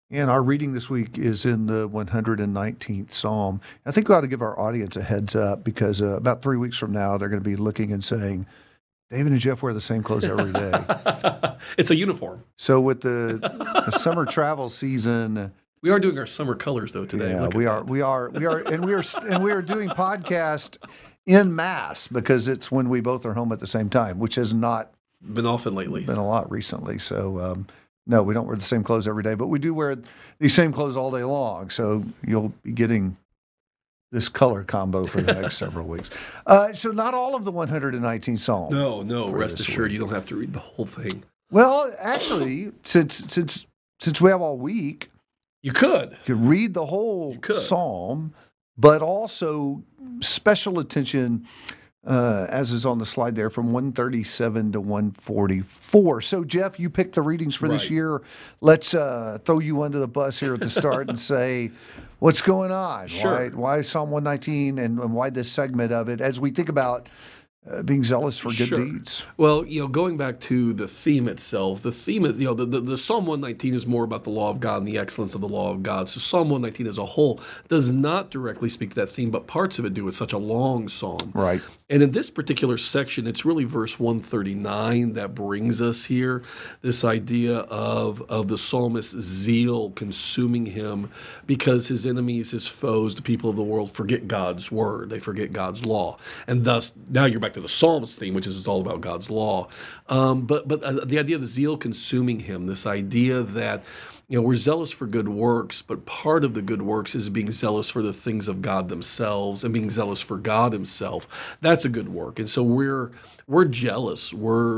And our reading this week is in the 119th Psalm. I think we ought to give our audience a heads up because about 3 weeks from now, they're going to be looking and saying, David and Jeff wear the same clothes every day. It's a uniform. So with the summer travel season, We are doing our summer colors though today. yeah, Look at we that. are, and we are doing podcast in mass because it's when we both are home at the same time, which has not Been often lately. been a lot recently. So no, we don't wear the same clothes every day, but we do wear these same clothes all day long. So you'll be getting this color combo for the next several weeks. So not all of the 119 Psalm. No, for rest this assured week. you don't have to read the whole thing. Well, actually, since we have all week, You could. you could read the whole You could. Psalm, but also special attention, as is on the slide there, from 137 to 144. So, Jeff, you picked the readings for this Right. year. Let's throw you under the bus here at the start and say, what's going on? Sure. Why Psalm 119 and why this segment of it as we think about being zealous for good Sure. deeds? Well, going back to the theme itself, the theme is, the Psalm 119 is more about the law of God and the excellence of the law of God. So Psalm 119 as a whole does not directly speak to that theme, but parts of it do. It's such a long psalm. Right. And in this particular section, it's really verse 139 that brings us here, this idea of the psalmist's zeal consuming him because his enemies, his foes, the people of the world forget God's word. They forget God's law. And thus, now you're back to the psalmist theme, which is all about God's law. But the idea of the zeal consuming him, this idea that we're zealous for good works, but part of the good works is being zealous for the things of God themselves and being zealous for God Himself. That's a good work, and so we're jealous.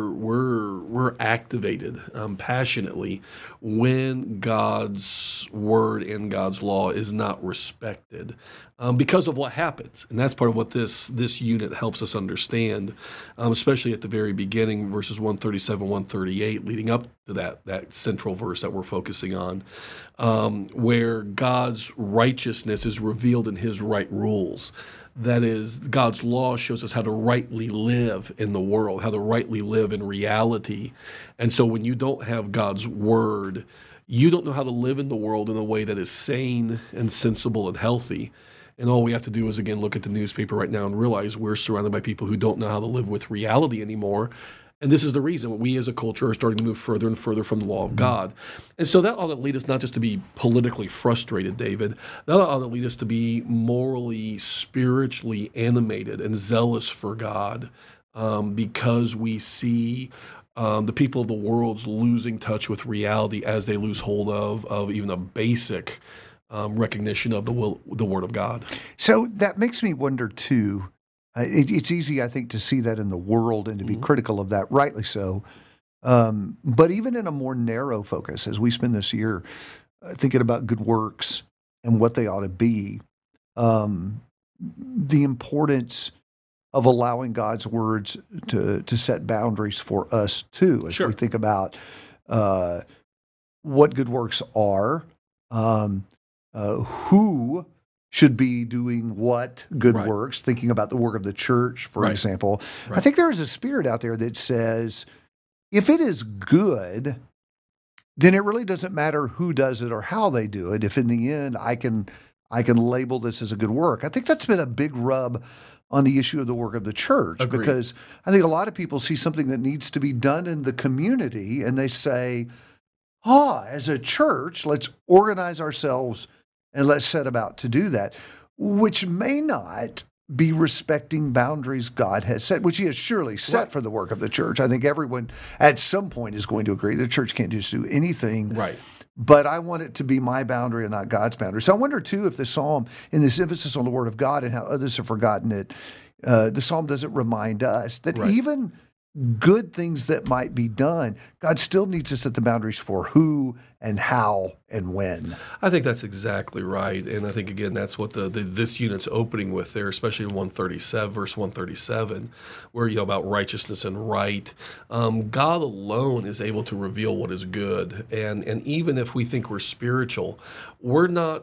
We're activated passionately when God's word and God's law is not respected because of what happens, and that's part of what this unit helps us understand, especially at the very beginning, verses 137, 138, leading up to that central verse that we're focusing on, where God's righteousness is revealed in His right rules. That is, God's law shows us how to rightly live in the world, how to rightly live in reality. And so when you don't have God's word, you don't know how to live in the world in a way that is sane and sensible and healthy. And all we have to do is, again, look at the newspaper right now and realize we're surrounded by people who don't know how to live with reality anymore. And this is the reason we as a culture are starting to move further and further from the law of God. And so that ought to lead us not just to be politically frustrated, David. That ought to lead us to be morally, spiritually animated and zealous for God because we see the people of the world losing touch with reality as they lose hold of even a basic recognition of the Word of God. So that makes me wonder, too. It's easy, I think, to see that in the world and to be critical of that, rightly so. But even in a more narrow focus, as we spend this year thinking about good works and what they ought to be, the importance of allowing God's words to set boundaries for us, too, as Sure. we think about what good works are, who should be doing what good Right. works, thinking about the work of the church, for Right. example. I Right. think there is a spirit out there that says, if it is good, then it really doesn't matter who does it or how they do it. If in the end I can label this as a good work. I think that's been a big rub on the issue of the work of the church, Agreed. because I think a lot of people see something that needs to be done in the community and they say, as a church, let's organize ourselves and let's set about to do that, which may not be respecting boundaries God has set, which He has surely set Right. for the work of the church. I think everyone at some point is going to agree the church can't just do anything. Right. But I want it to be my boundary and not God's boundary. So I wonder, too, if the psalm, in this emphasis on the Word of God and how others have forgotten it, the psalm doesn't remind us that Right. even good things that might be done, God still needs to set the boundaries for who and how and when. I think that's exactly right, and I think again that's what this unit's opening with there, especially in 137, verse 137, where about righteousness and right. God alone is able to reveal what is good, and even if we think we're spiritual, we're not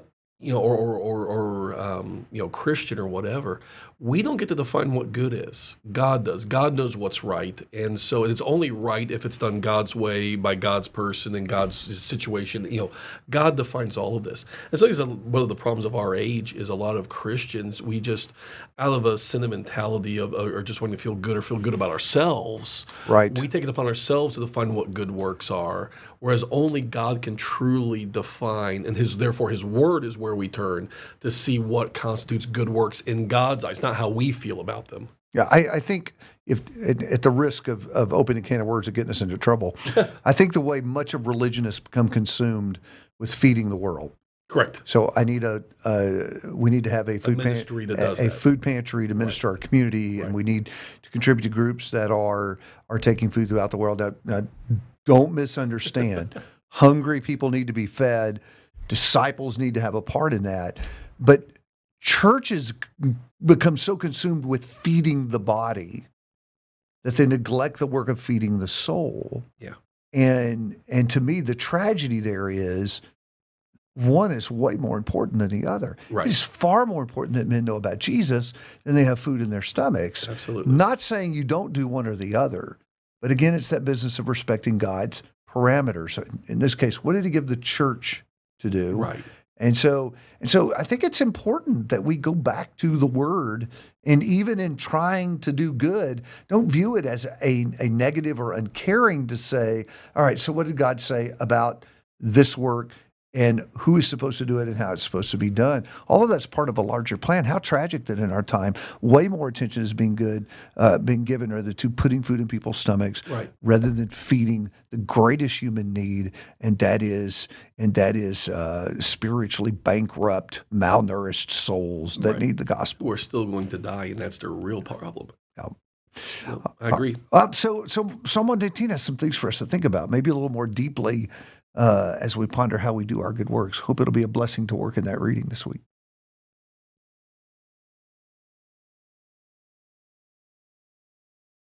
Christian or whatever, we don't get to define what good is. God does. God knows what's right, and so it's only right if it's done God's way by God's person and God's situation. God defines all of this. And so, one of the problems of our age is a lot of Christians, we just, out of a sentimentality of or just wanting to feel good or feel good about ourselves, Right. we take it upon ourselves to define what good works are, whereas only God can truly define, and therefore His Word is where we turn to see what constitutes good works in God's eyes, not how we feel about them. Yeah, I think if at the risk of opening a can of words and getting us into trouble, I think the way much of religion has become consumed with feeding the world. Correct. So we need to have a food ministry that does a that. food pantry to minister our community, and we need to contribute to groups that are taking food throughout the world. Now, don't misunderstand. Hungry people need to be fed. Disciples need to have a part in that. But churches become so consumed with feeding the body that they neglect the work of feeding the soul. Yeah. And to me, the tragedy there is one is way more important than the other. Right. It's far more important that men know about Jesus than they have food in their stomachs. Absolutely. Not saying you don't do one or the other, but again, it's that business of respecting God's parameters. In this case, what did He give the church to do? Right. And so I think it's important that we go back to the Word, and even in trying to do good, don't view it as a negative or uncaring to say, all right, so what did God say about this work and who is supposed to do it and how it's supposed to be done? All of that's part of a larger plan. How tragic that in our time, way more attention is being given rather to putting food in people's stomachs, Right. rather than feeding the greatest human need, and that is spiritually bankrupt, malnourished souls that Right. need the gospel. We're still going to die, and that's the real problem. Yeah. I agree. So Psalm 118 has some things for us to think about, maybe a little more deeply as we ponder how we do our good works. Hope it'll be a blessing to work in that reading this week.